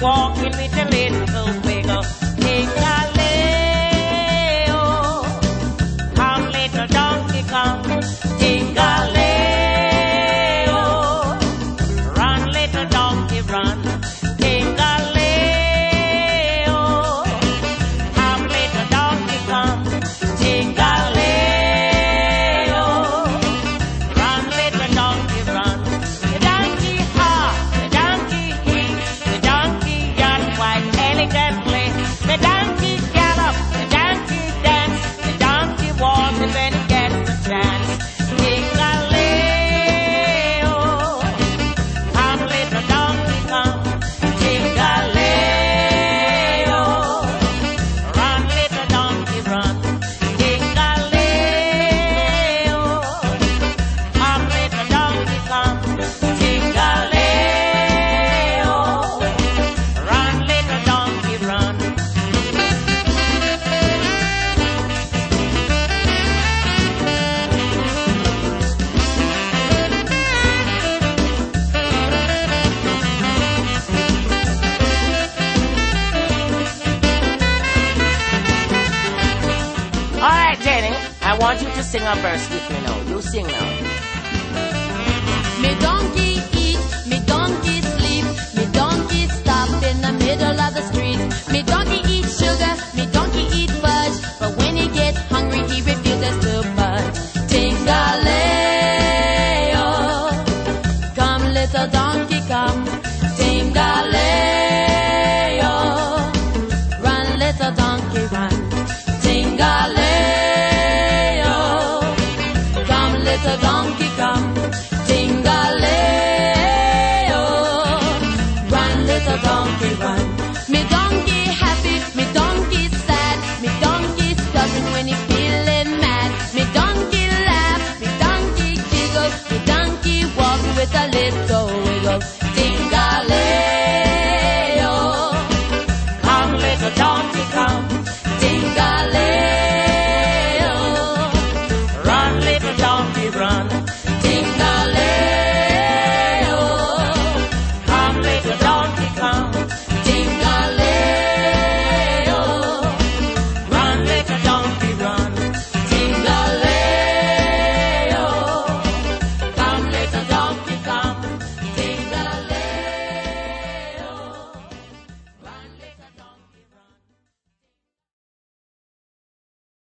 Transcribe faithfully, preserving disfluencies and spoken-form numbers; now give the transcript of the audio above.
walking with a little wiggle. Ting-a-leo, come little donkey, come. Ting-a-leo, run little donkey, run. Ting-a-leo, come little donkey, come. Ting-a-leo, run little donkey, run. The donkey hop, the donkey eat, the donkey yawn quite elegantly. The donkey gallop, the donkey dance, the donkey walks when he gets the chance. Ting-a-leo, come little donkey, come. Ting-a-leo, run little donkey, run. Ting-a-leo, come little donkey, come. Ting-a-leo, run little donkey, run. All right, Jenny, I want you to sing a verse with me now. You sing now. Me donkey